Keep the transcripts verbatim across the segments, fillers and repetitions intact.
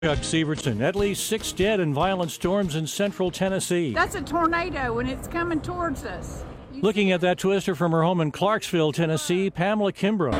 Chuck Severson. At least six dead in violent storms in central Tennessee. That's a tornado, and it's coming towards us. You Looking at that twister from her home in Clarksville, Tennessee, Pamela Kimbrough.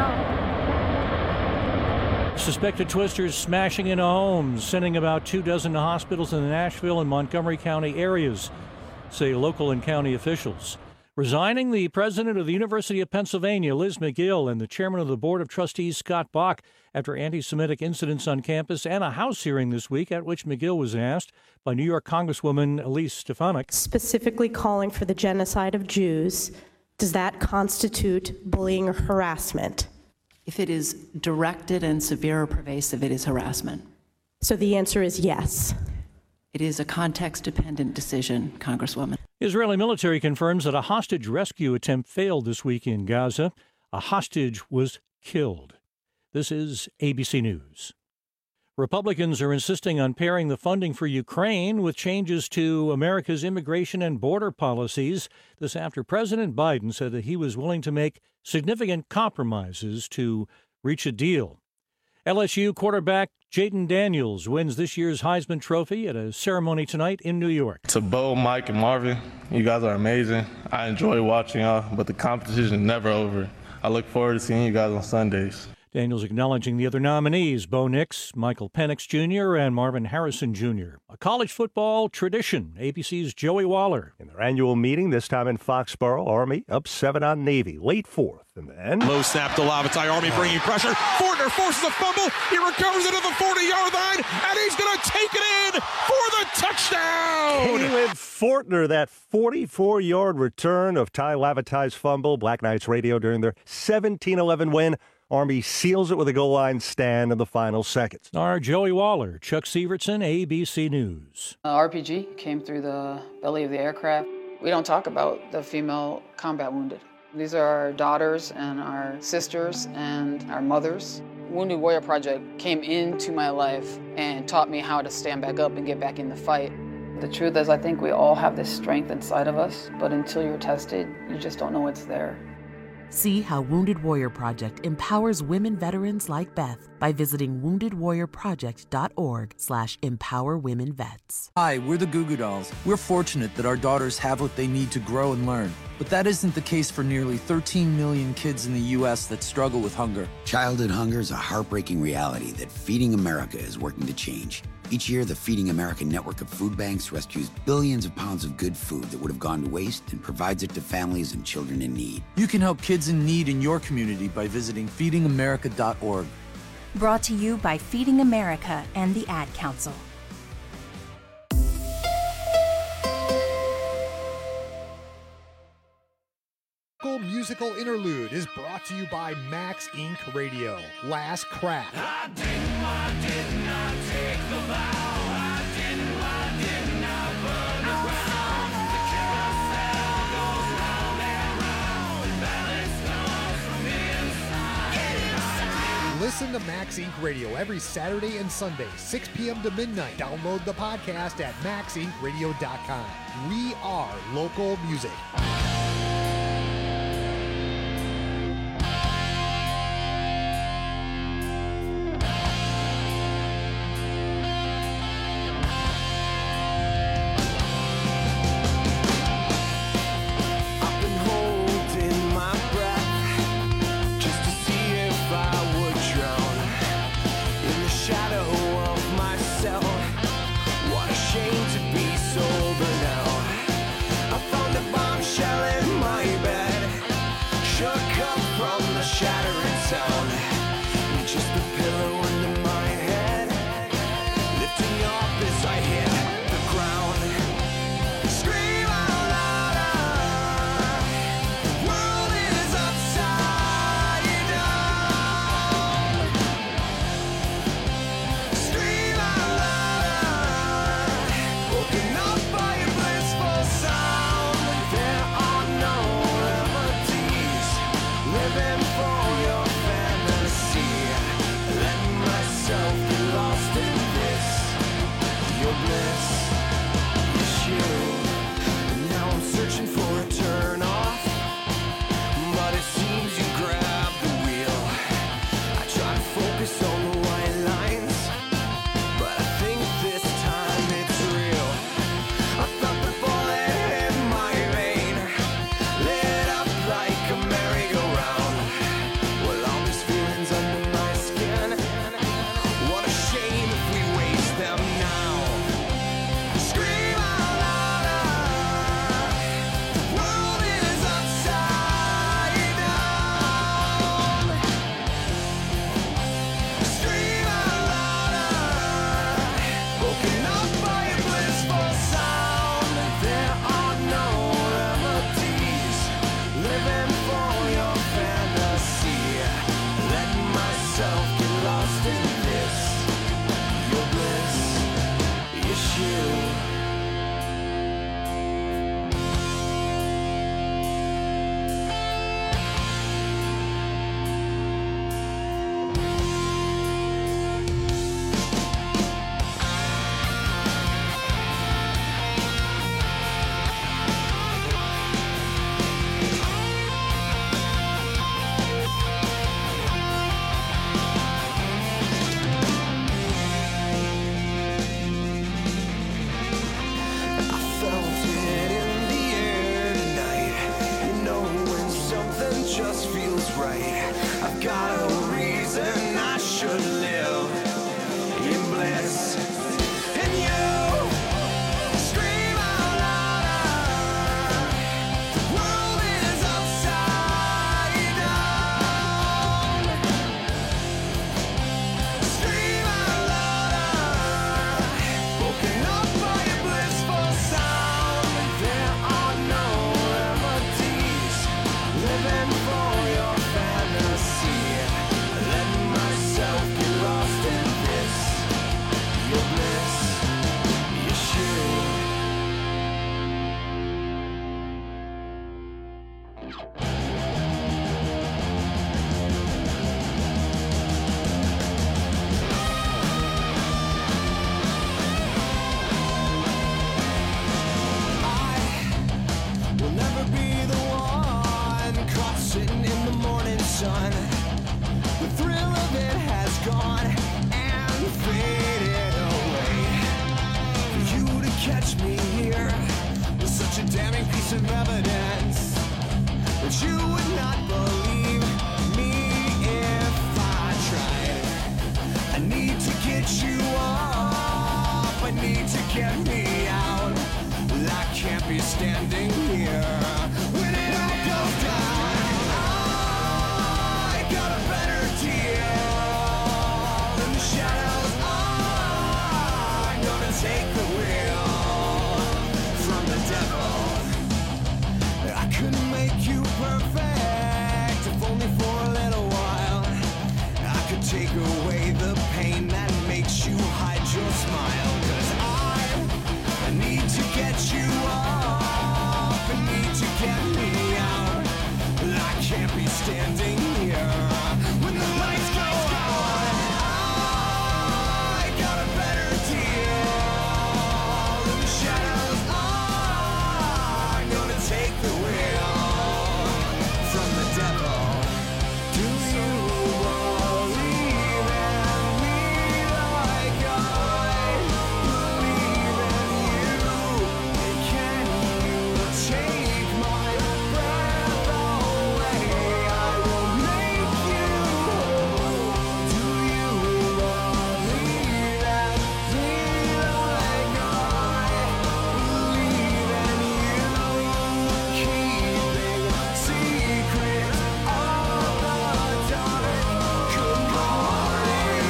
Wow. Suspected twisters smashing into homes, sending about two dozen to hospitals in the Nashville and Montgomery County areas, say local and county officials. Resigning, the president of the University of Pennsylvania, Liz Magill, and the chairman of the Board of Trustees, Scott Bach, after anti-Semitic incidents on campus and a House hearing this week at which Magill was asked by New York Congresswoman Elise Stefanik. Specifically calling for the genocide of Jews, does that constitute bullying or harassment? If it is directed and severe or pervasive, it is harassment. So the answer is yes. It is a context-dependent decision, Congresswoman. Israeli military confirms that a hostage rescue attempt failed this week in Gaza. A hostage was killed. This is A B C News. Republicans are insisting on pairing the funding for Ukraine with changes to America's immigration and border policies. This after President Biden said that he was willing to make significant compromises to reach a deal. L S U quarterback Jayden Daniels wins this year's Heisman Trophy at a ceremony tonight in New York. To Bo, Mike, and Marvin, you guys are amazing. I enjoy watching y'all, but the competition is never over. I look forward to seeing you guys on Sundays. Daniels acknowledging the other nominees, Bo Nix, Michael Penix Junior, and Marvin Harrison Junior A college football tradition, A B C's Joey Waller. In their annual meeting, this time in Foxborough, Army up seven on Navy, late fourth. And then low snap to Lavatai, Army bringing pressure. Fortner forces a fumble. He recovers it at the forty-yard line, and he's going to take it in for the touchdown. Caleb Fortner, that forty-four-yard return of Ty Lavatai's fumble. Black Knights Radio during their seventeen eleven win. Army seals it with a goal line stand in the final seconds. Our Joey Waller, Chuck Severson, A B C News. Uh, R P G came through the belly of the aircraft. We don't talk about the female combat wounded. These are our daughters and our sisters and our mothers. Wounded Warrior Project came into my life and taught me how to stand back up and get back in the fight. The truth is, I think we all have this strength inside of us, but until you're tested, you just don't know it's there. See how Wounded Warrior Project empowers women veterans like Beth by visiting wounded warrior project dot org slash empower women vets. Hi, we're the Goo Goo Dolls. We're fortunate that our daughters have what they need to grow and learn. But that isn't the case for nearly thirteen million kids in the U S that struggle with hunger. Childhood hunger is a heartbreaking reality that Feeding America is working to change. Each year, the Feeding America network of food banks rescues billions of pounds of good food that would have gone to waste and provides it to families and children in need. You can help kids in need in your community by visiting feeding america dot org. Brought to you by Feeding America and the Ad Council. Musical interlude is brought to you by Max Incorporated. Radio. Last Crack. I didn't, I did not take the vow. I didn't, I did not burn the ground. The carousel goes round and round. Balance comes from inside. Get inside. Listen to Max Incorporated. Radio every Saturday and Sunday, six p.m. to midnight. Download the podcast at max inc radio dot com. We are local music. Living for your family. catch me here with such a damning piece of evidence. But you would not believe me if I tried. I need to get you up, I need to get me out. I can't be standing here when it all goes down. I got a better deal in the shadows. I'm gonna take the wheel from the devil. I couldn't make you perfect if only for a little while. I could take away the pain that makes you hide your smile. 'Cause I, I need to get you up, I need to get me out. I can't be standing here when the lights go on. I got a better deal in the shadows. I'm gonna take the wheel from the devil. Do you believe in me like I believe in you? Can you take my breath away? I will make you whole. Do you believe in me like I believe in you? Keeping secrets of the dark. Good morning,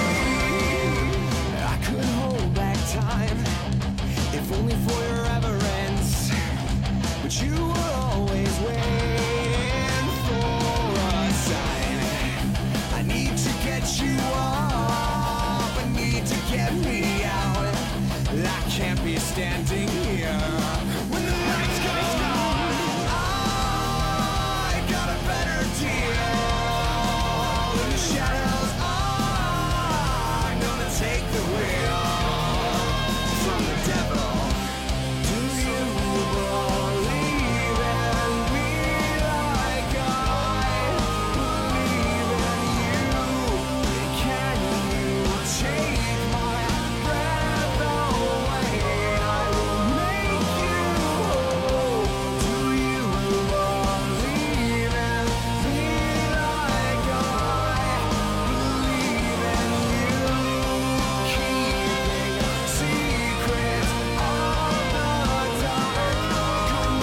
I could hold back time if only for your reverence. But you were always waiting for a sign. I need to get you up, I need to get me out. I can't be standing here when the lights go on. I got a better deal in the shadows. I'm gonna take the wheel from the devil. Do you believe in me like I believe in you? Can you take my breath away? I will make you whole. Do you believe in me like I believe in you? Keeping secrets of the dark. Good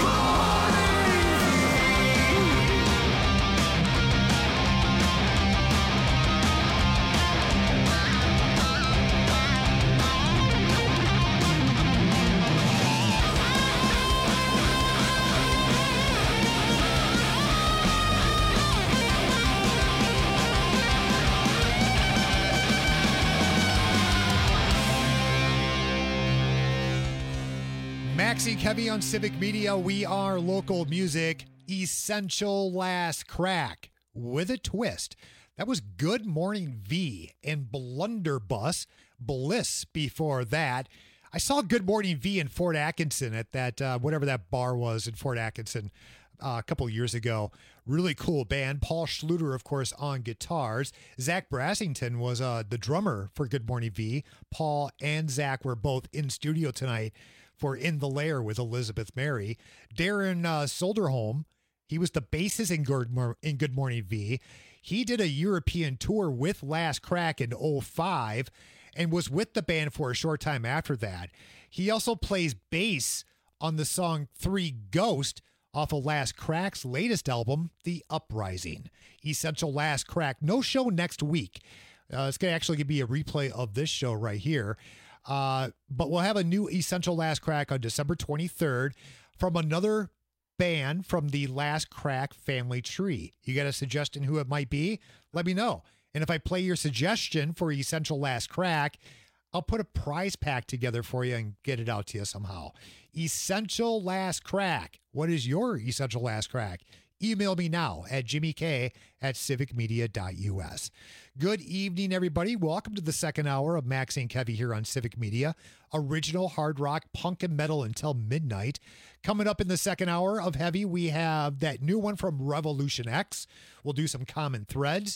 Maxie Kevy on Civic Media. We are local music. Essential Last Crack with a twist. That was Good Morning V and Blunderbuss. Bliss before that. I saw Good Morning V in Fort Atkinson at that, uh, whatever that bar was in Fort Atkinson uh, a couple years ago. Really cool band. Paul Schluter, of course, on guitars. Zach Brassington was uh, the drummer for Good Morning V. Paul and Zach were both in studio tonight for In the Lair with Elizabeth Mary. Darren uh, Solderholm, he was the bassist in Good, Mor- in Good Morning V. He did a European tour with Last Crack in oh five and was with the band for a short time after that. He also plays bass on the song Three Ghost off of Last Crack's latest album, The Uprising. Essential Last Crack. No show next week. Uh, it's going to actually be a replay of this show right here. Uh, but we'll have a new Essential Last Crack on December twenty-third from another band from the Last Crack family tree. You got a suggestion who it might be? Let me know. And if I play your suggestion for Essential Last Crack, I'll put a prize pack together for you and get it out to you somehow. Essential Last Crack. What is your Essential Last Crack? Email me now at Jimmy K at civic media dot U S. Good evening, everybody. Welcome to the second hour of Max and Kevy here on Civic Media. Original hard rock, punk, and metal until midnight. Coming up in the second hour of Heavy, we have that new one from Revolution X. We'll do some common threads.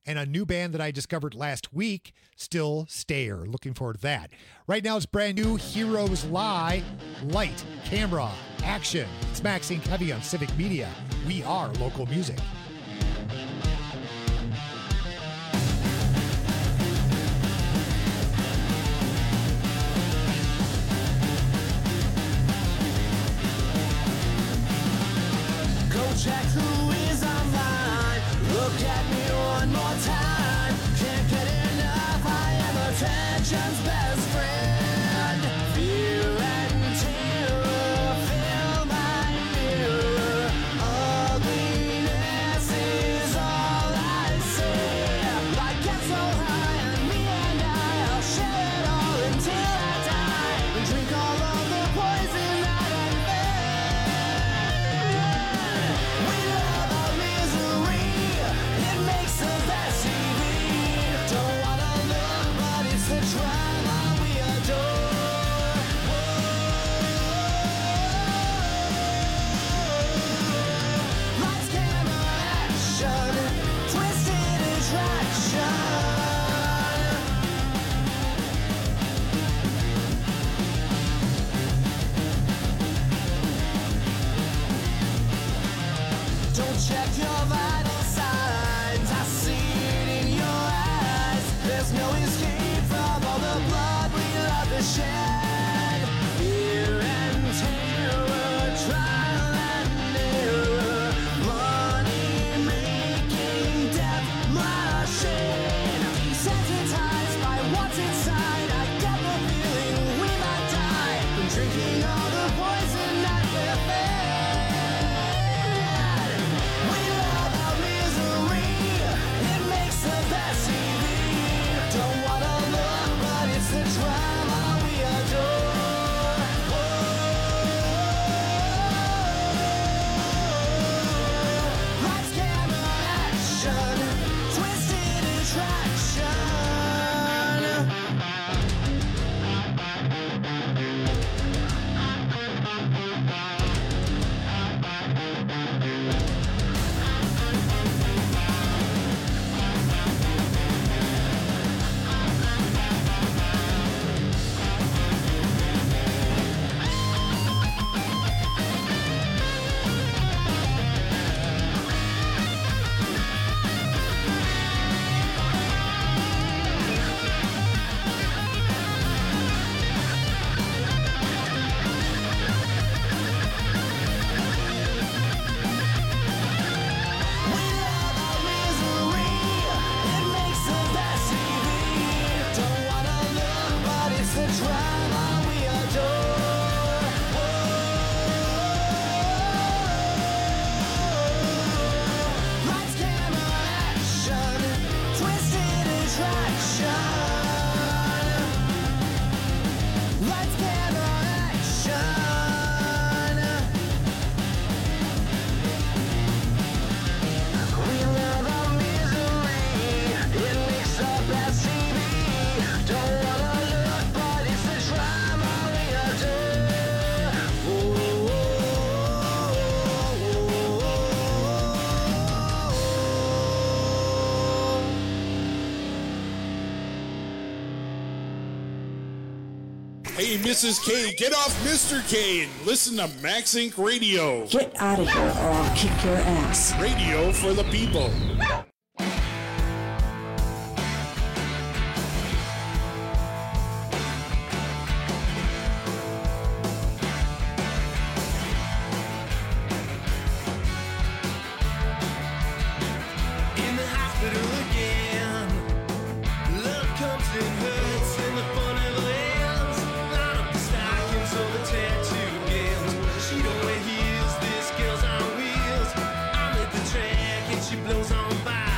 and a new band that I discovered last week, Still Stayer. Looking forward to that. Right now it's brand new, Heroes Lie, Light, Camera, Action. It's Maxine Covey on Civic Media. We are local music. Check who is online. Look at me one more time. Can't get enough. I am attention's best friend. Fear and terror fill my mirror. Ugliness is all I see. Light gets so high, and me and I'll share it all until I die. And drink all of the poison that I check your vital signs. I see it in your eyes. There's no escape from all the blood we love to shed. Fear and terror, trial and error. Money making, death machine. Desensitized by what's inside, I get the feeling we might die from drinking all the poison that we're fed. Hey, Missus K, get off Mister K and listen to Max Inc Radio. Get out of here or I'll kick your ass. Radio for the people. In the hospital again. Love comes and hurts and the fun never ends. Line up the stockings or the tattoo begins. She don't wear heels, this girl's on wheels. I'm at the track and she blows on by.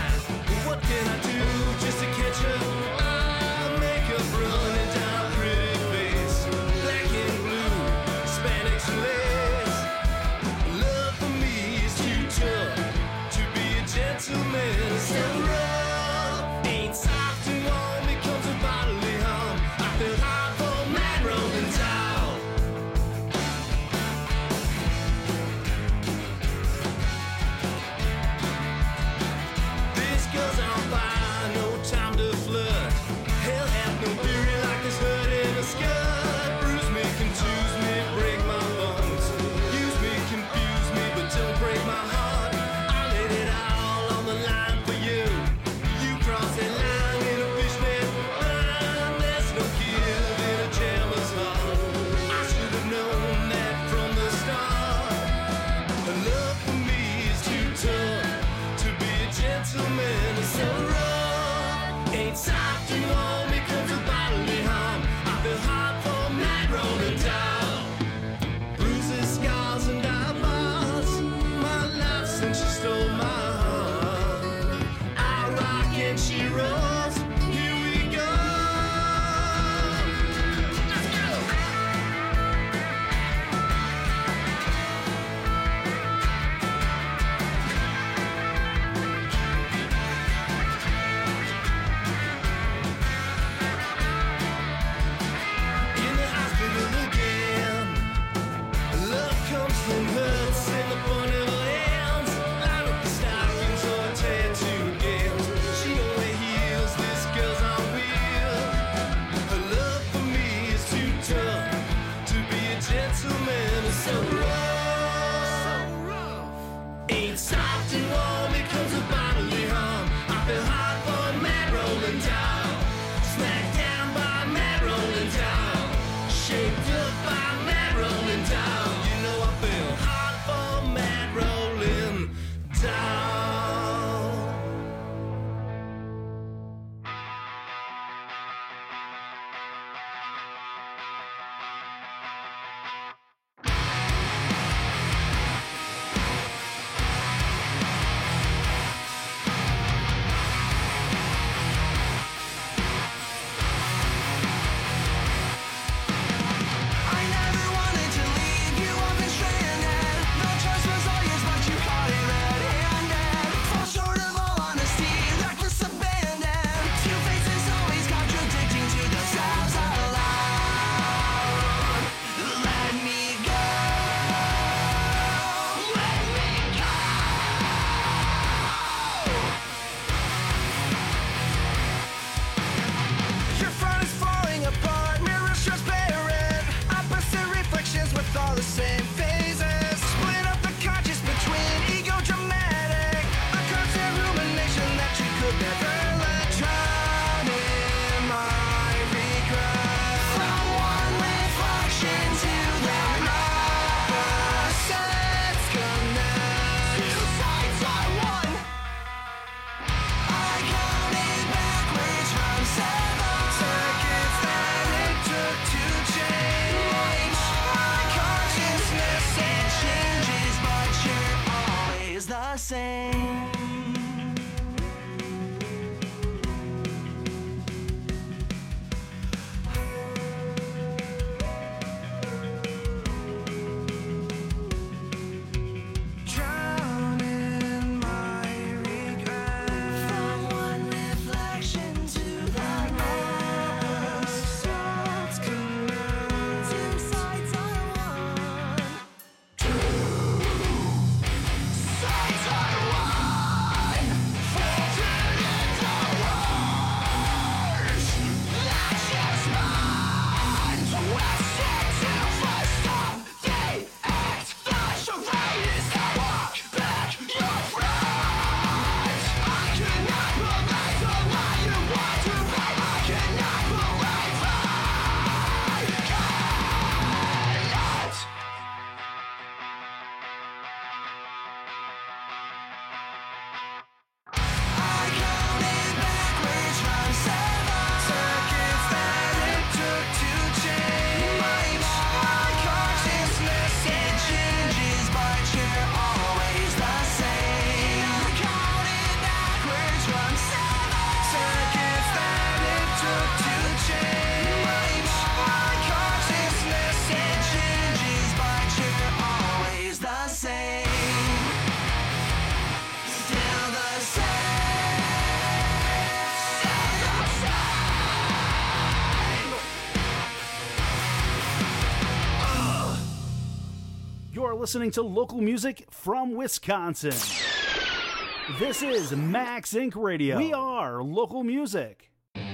listening to local music from Wisconsin. This is Max Incorporated. Radio. We are local music.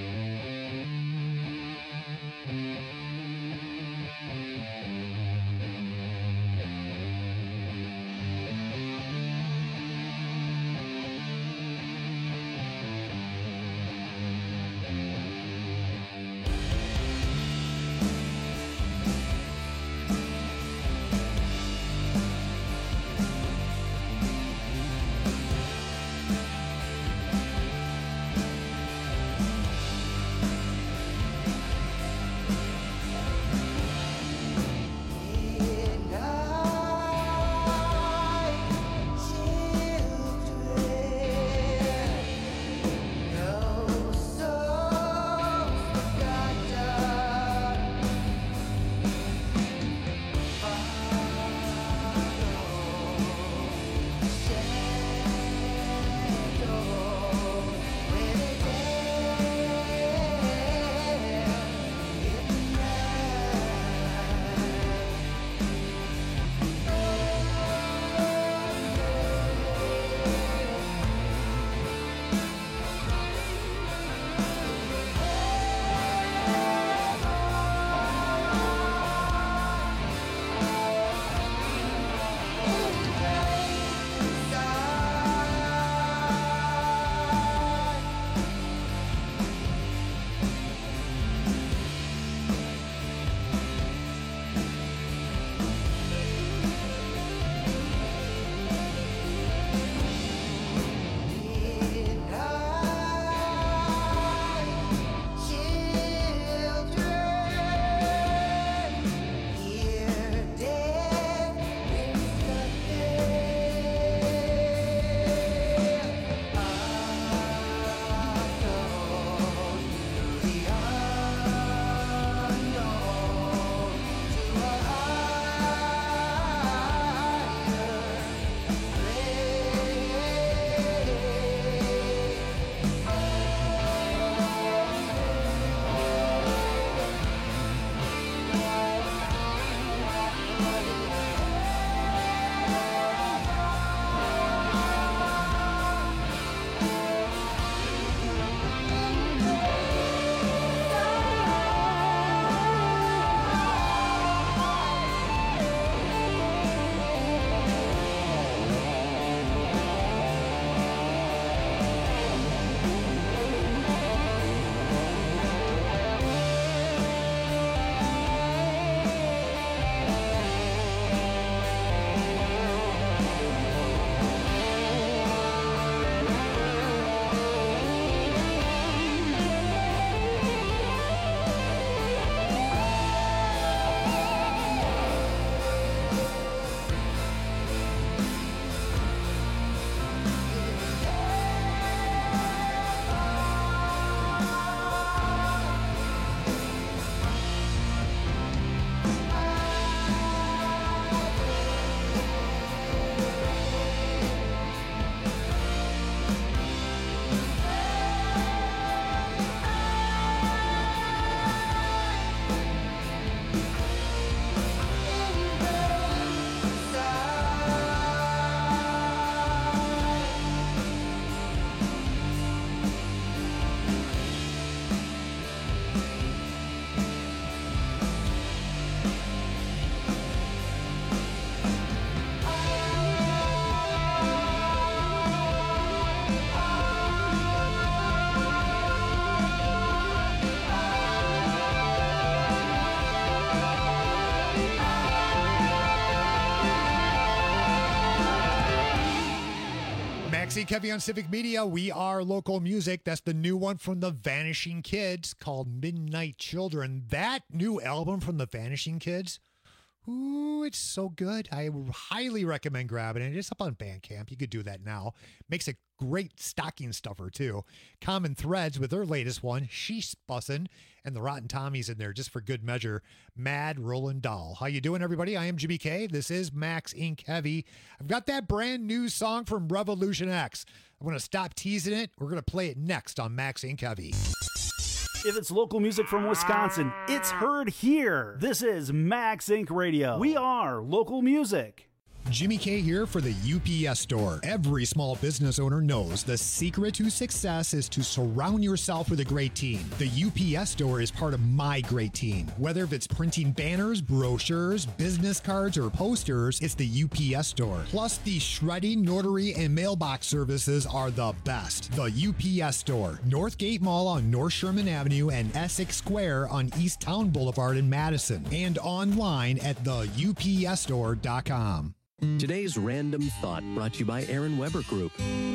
Maxie Kevy on Civic Media. We are local music. That's the new one from the Vanishing Kids called Midnight Children. That new album from the Vanishing Kids, ooh, it's so good. I highly recommend grabbing it. It's up on Bandcamp. You could do that now. Makes a great stocking stuffer, too. Common Threads with their latest one, She's Bussin', and the Rotten Tommies in there just for good measure. Mad Rollin' Doll. How you doing, everybody? I am Jimmy K. This is Max Inc Heavy. I've got that brand new song from Revolution X. I'm going to stop teasing it. We're going to play it next on Max Inc Heavy. If it's local music from Wisconsin, it's heard here. This is Max Incorporated. Radio. We are local music. Jimmy K here for the U P S Store. Every small business owner knows the secret to success is to surround yourself with a great team. The U P S Store is part of my great team. Whether if it's printing banners, brochures, business cards, or posters, it's the U P S Store. Plus, the shredding, notary, and mailbox services are the best. The U P S Store, Northgate Mall on North Sherman Avenue and Essex Square on East Town Boulevard in Madison, and online at the U P S store dot com. Today's Random Thought brought to you by Aaron Weber Group.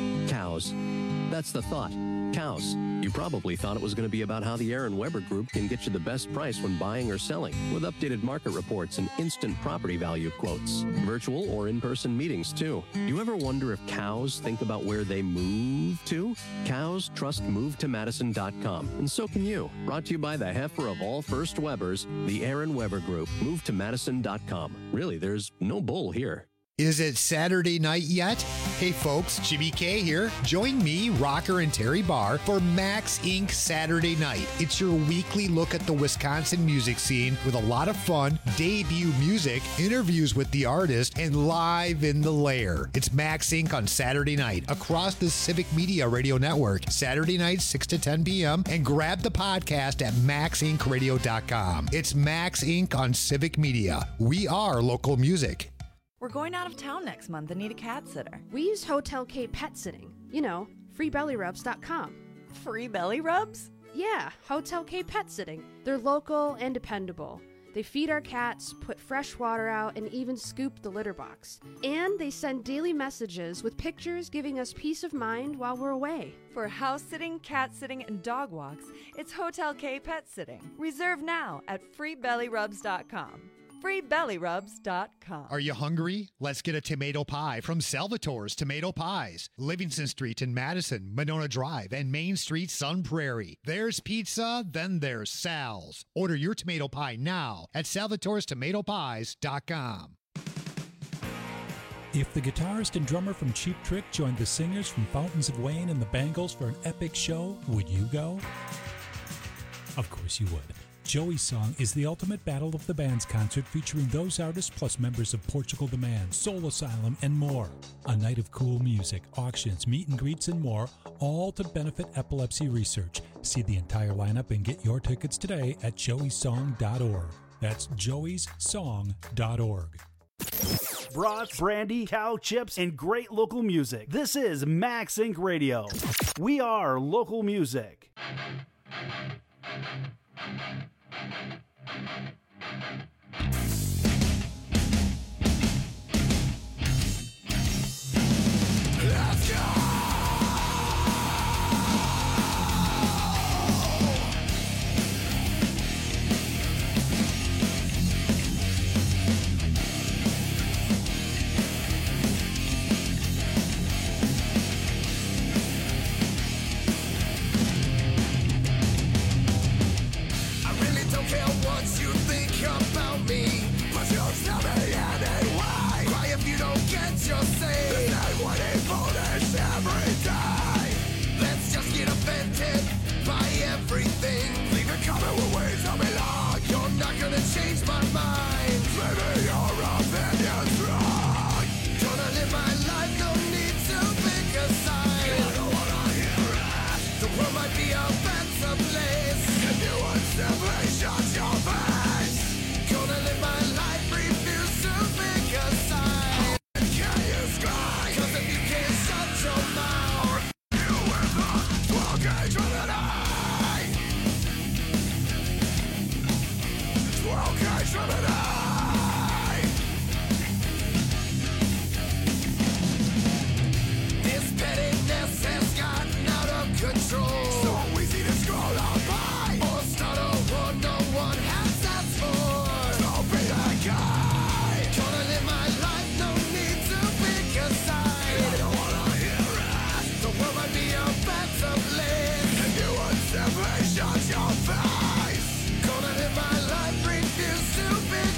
Cows. That's the thought. Cows. You probably thought it was going to be about how the Aaron Weber Group can get you the best price when buying or selling, with updated market reports and instant property value quotes. Virtual or in-person meetings, too. Do you ever wonder if cows think about where they move to? Cows trust move to madison dot com, and so can you. Brought to you by the heifer of all First Webers, the Aaron Weber Group. move to madison dot com. Really, there's no bull here. Is it Saturday night yet? Hey folks, Jimmy K here. Join me, Rocker, and Terry Barr for Max Incorporated Saturday Night. It's your weekly look at the Wisconsin music scene with a lot of fun, debut music, interviews with the artist, and live in the lair. It's Max Incorporated on Saturday night across the Civic Media Radio Network, Saturday night, six to ten p.m., and grab the podcast at max inc radio dot com. It's Max Incorporated on Civic Media. We are local music. We're going out of town next month and need a cat sitter. We use Hotel K Pet Sitting. You know, free belly rubs dot com. Free belly rubs? Yeah, Hotel K Pet Sitting. They're local and dependable. They feed our cats, put fresh water out, and even scoop the litter box. And they send daily messages with pictures giving us peace of mind while we're away. For house sitting, cat sitting, and dog walks, it's Hotel K Pet Sitting. Reserve now at free belly rubs dot com. free belly rubs dot com. Are you hungry? Let's get a tomato pie from Salvatore's Tomato Pies. Livingston Street in Madison, Monona Drive, and Main Street, Sun Prairie. There's pizza, then there's Sal's. Order your tomato pie now at salvatores tomato pies dot com. If the guitarist and drummer from Cheap Trick joined the singers from Fountains of Wayne and the Bangles for an epic show, would you go? Of course you would. Joey's Song is the ultimate Battle of the Bands concert featuring those artists plus members of Portugal the Man, Soul Asylum, and more. A night of cool music, auctions, meet and greets, and more, all to benefit epilepsy research. See the entire lineup and get your tickets today at joeys song dot org. That's joeys song dot org. Brats, brandy, cow chips, and great local music. This is Max Incorporated Radio. We are local music. Let's go! Change my mind. Maybe your opinion's wrong. Gonna live my life, no need to pick a side. I don't wanna hear it. The world might be a better place if you would simply shut your face. Gonna live my life, refuse to pick a side. Can you scry? Cause if you can't shut your mouth, you will not walk a driven eye. Okay, from an eye. This pettiness has gotten out of control. So easy to scroll on by or start a war no one has asked for. Don't be that guy. Gonna live my life, no need to pick a side. I don't wanna hear it. The world might be a better place if you would simply shut your face. Gonna live my life, refuse to be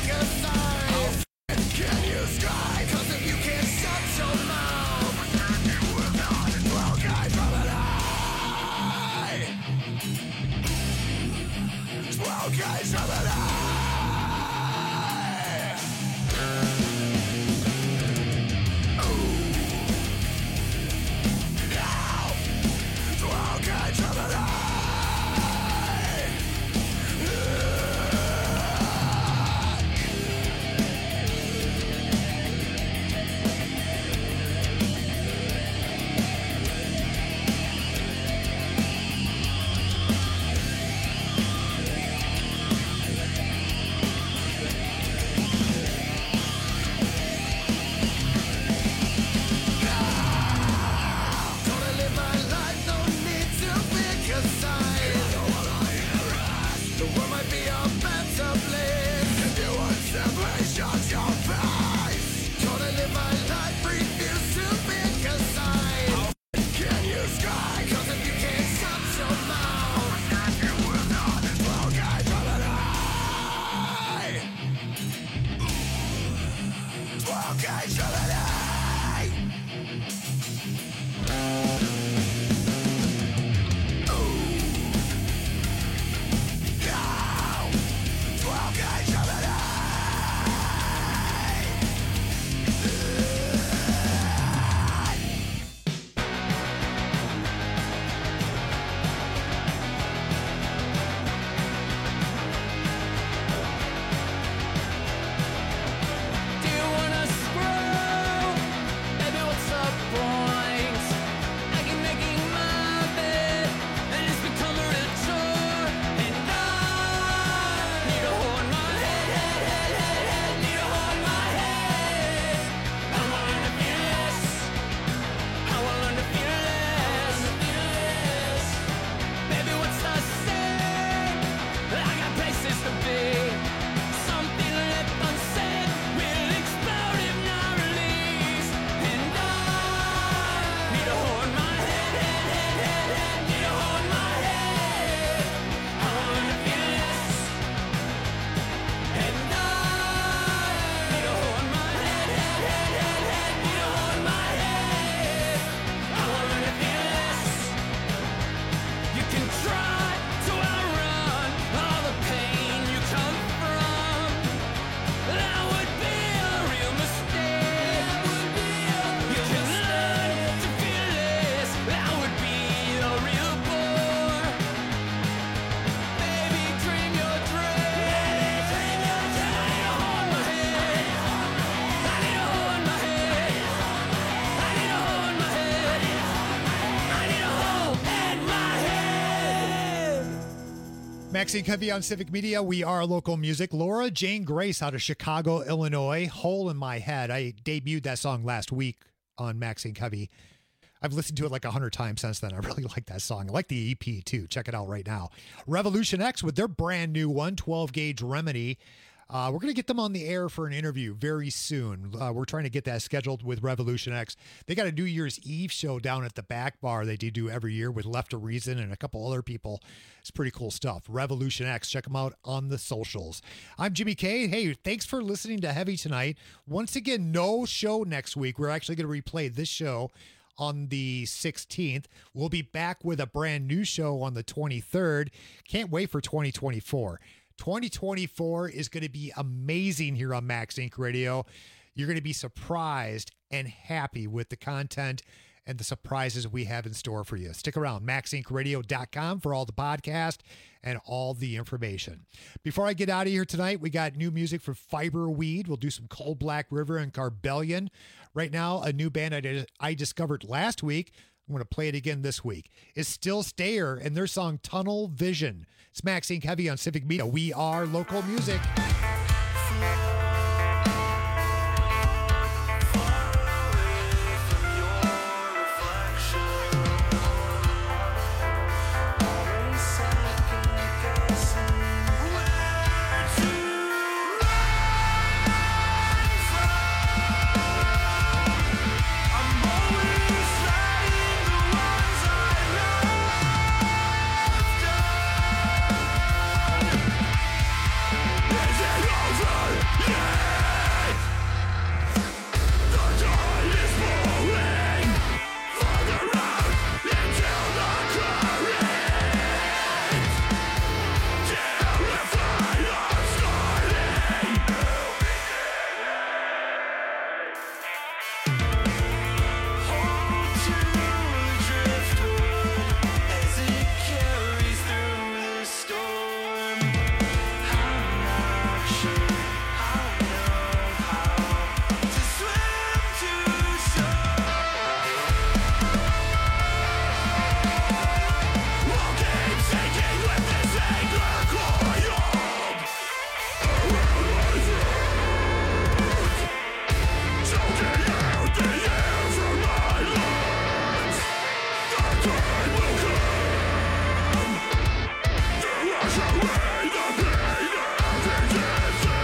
Maxine Covey on Civic Media. We are local music. Laura Jane Grace out of Chicago, Illinois. Hole in My Head. I debuted that song last week on Maxine Covey. I've listened to it like a hundred times since then. I really like that song. I like the E P too. Check it out right now. Revolution X with their brand new one, twelve gauge Remedy. Uh, we're going to get them on the air for an interview very soon. Uh, we're trying to get that scheduled with Revolution X. They got a New Year's Eve show down at the Back Bar they do every year with Left to Reason and a couple other people. It's pretty cool stuff. Revolution X. Check them out on the socials. I'm Jimmy K. Hey, thanks for listening to Heavy tonight. Once again, no show next week. We're actually going to replay this show on the sixteenth. We'll be back with a brand new show on the twenty-third. Can't wait for twenty twenty-four. twenty twenty-four is going to be amazing here on Max Inc Radio. You're going to be surprised and happy with the content and the surprises we have in store for you. Stick around, max inc radio dot com for all the podcast and all the information. Before I get out of here tonight, we got new music from Fiberweed. We'll do some Cold Black River and Carbellion. Right now, a new band I, I discovered last week. I'm going to play it again this week. It's Still Stayer and their song Tunnel Vision. It's Max Inc Heavy on Civic Media. We are local music. Wash away the pain of existence.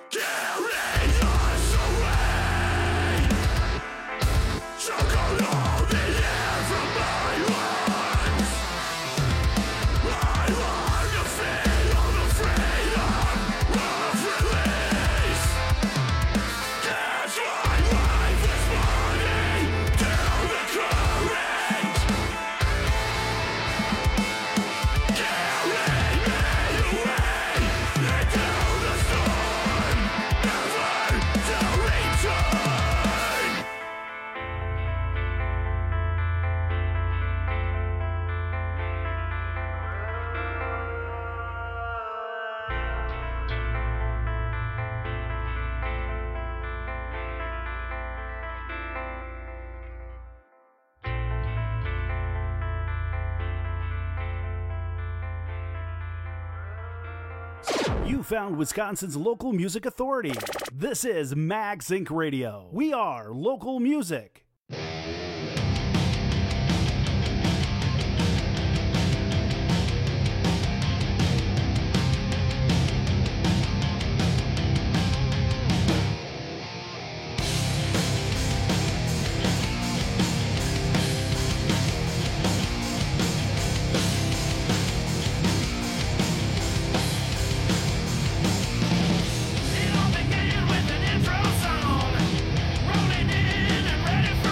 You found Wisconsin's local music authority. This is MagSync Radio. We are local music. It all began with an intro song, rolling in and ready for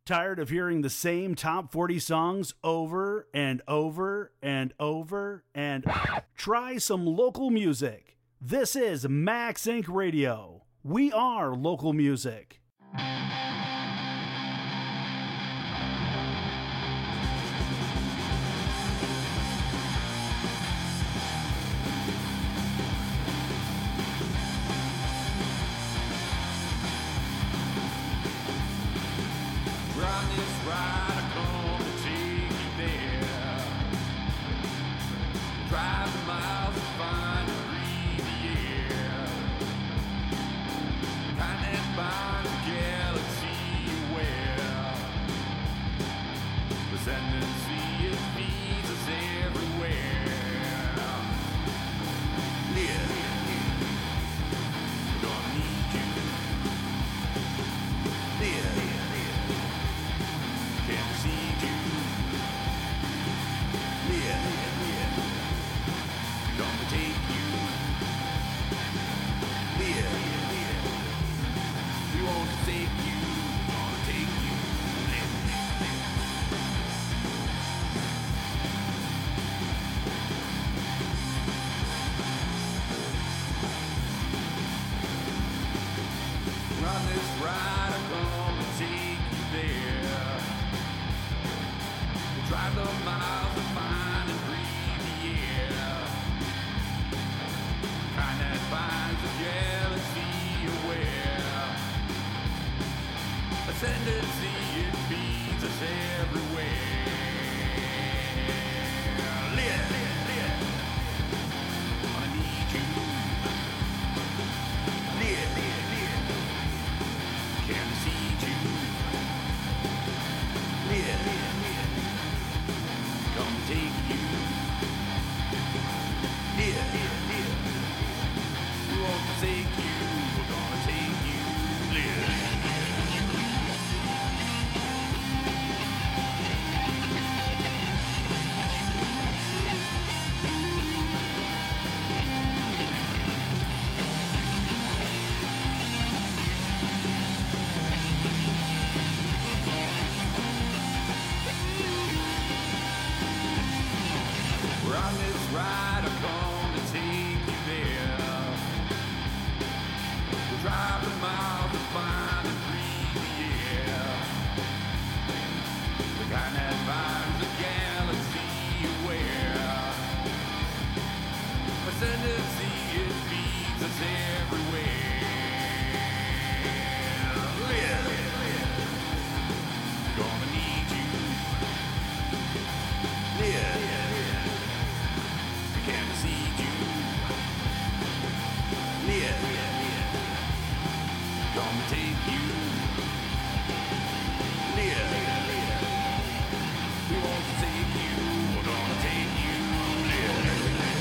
Tired of hearing the same top forty songs over and over and over and try some local music. This is Max Incorporated. Radio. We are local music. Run this ride, I'm gonna take you there. Drive the miles and find and breathe the air. Kind that binds the galaxy aware. The ascendancy, it feeds us everywhere. Yeah, we're gonna need you. Yeah. Can't see you. Yeah, yeah. Gonna take you. Yeah, yeah. We won't forsake you. Gonna take you. Run this ride, I'm gonna take you there. Drive the miles to find and breathe the air. Kind that finds the galaxy aware. Ascendancy, it feeds us everywhere. Live, live, live. Gonna need you. Live, live, live. Can't see you. Live, live, live. Come take you. Yeah, yeah, yeah. We won't forsake you. We're gonna take you. Yeah. On this ride, I'm gonna take you there. We'll drive the miles to find and breathe the air. The kind that finds the galaxy aware. Ascendancy, it feeds us everywhere. Live, live. Gonna need you. Live, live. Can't see you. Yeah, yeah, yeah. Gonna take you. Yeah, yeah, yeah. We won't forsake you. We're gonna take you. Yeah, yeah,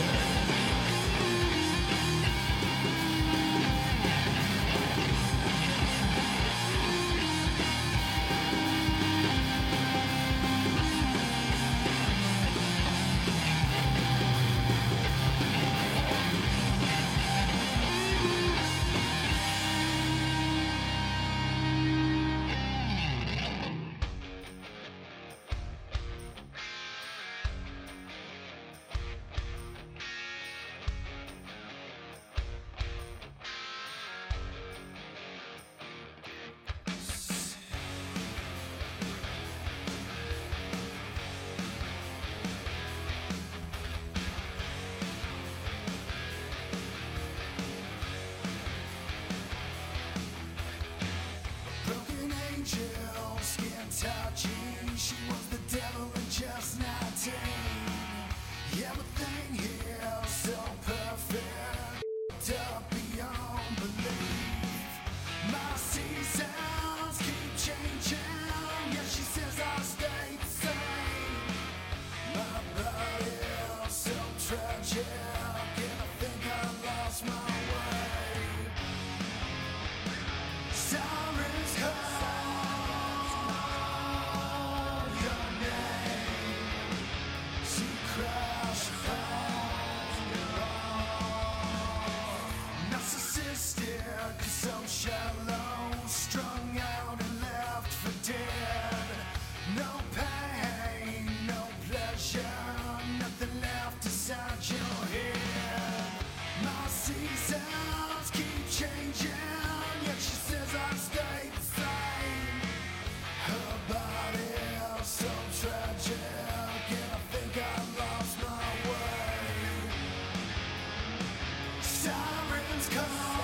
broken angel, skin touching. She was the devil and just nineteen. Everything here so perfect, up beyond belief. My seasons keep changing. Yeah, she says I stay the same. My body so tragic, and I think I lost my way. Sirens call your name. She crash upon your own. Narcissistic, so shallow, strung out and left for dead. Sirens call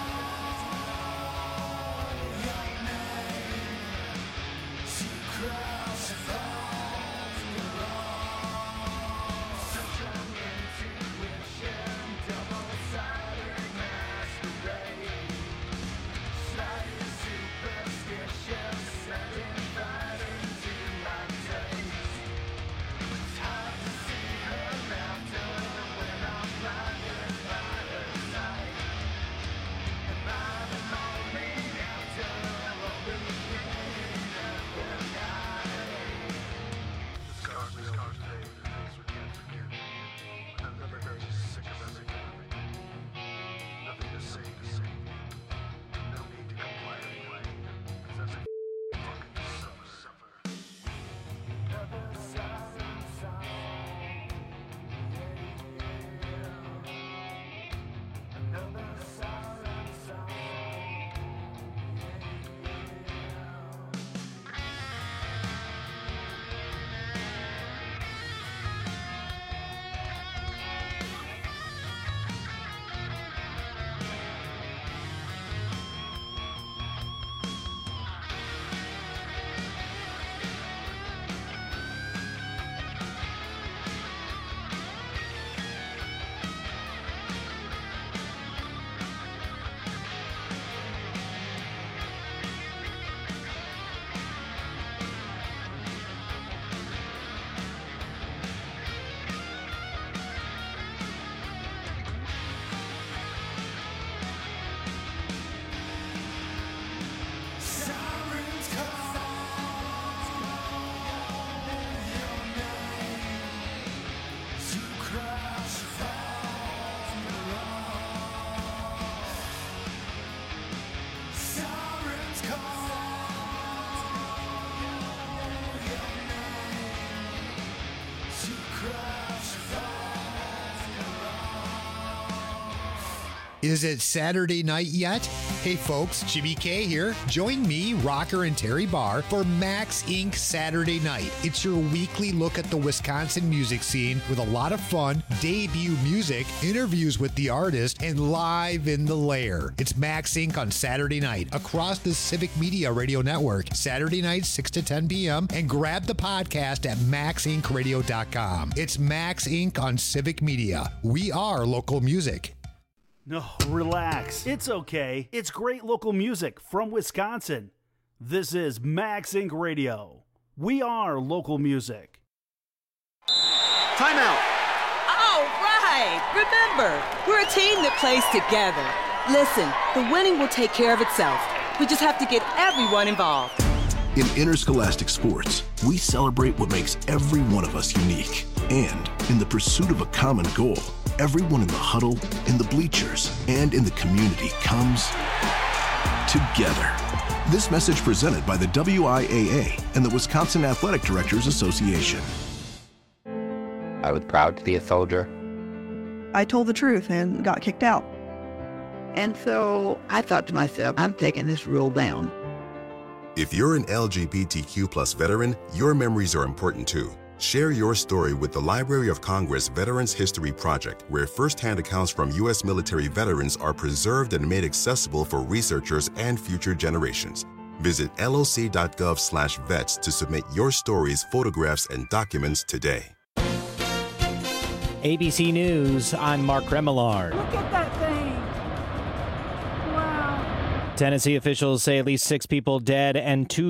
your name to cross above the wall. Such an intuition, double-sided masquerade. Slightly superstitious, setting fire into my taste. It's hard to see her laughter when I'm blinded by her sight. And I'm a moment after a beginning of the night. The scars we scars fade, the things we can't forget. I'm never very sick of everything. Nothing to say to say. No need to comply anyway. Cause that's a fucking suffer, suffer. Another siren song. Another siren song. Sirens call your name to cross above the wall. Sirens call your name to cross above the wall. Is it Saturday night yet? Hey folks, Jimmy K here. Join me, Rocker and Terry Barr, for Max Incorporated. Saturday Night. It's your weekly look at the Wisconsin music scene with a lot of fun, debut music, interviews with the artist, and live in the lair. It's Max Incorporated on Saturday night across the Civic Media Radio Network. Saturday night, six to ten p.m. And grab the podcast at max inc radio dot com. It's Max Incorporated on Civic Media. We are local music. No, relax. It's okay. It's great local music from Wisconsin. This is Max Incorporated Radio. We are local music. Timeout. All right. Remember, we're a team that plays together. Listen, the winning will take care of itself. We just have to get everyone involved. In interscholastic sports, we celebrate what makes every one of us unique. And in the pursuit of a common goal, everyone in the huddle, in the bleachers, and in the community comes together. This message presented by the W I A A and the Wisconsin Athletic Directors Association. I was proud to be a soldier. I told the truth and got kicked out. And so I thought to myself, I'm taking this rule down. If you're an L G B T Q plus veteran, your memories are important too. Share your story with the Library of Congress Veterans History Project, where firsthand accounts from U S military veterans are preserved and made accessible for researchers and future generations. Visit L O C dot gov slash vets to submit your stories, photographs, and documents today. A B C News, I'm Mark Remillard. Look at that thing. Wow. Tennessee officials say at least six people dead and two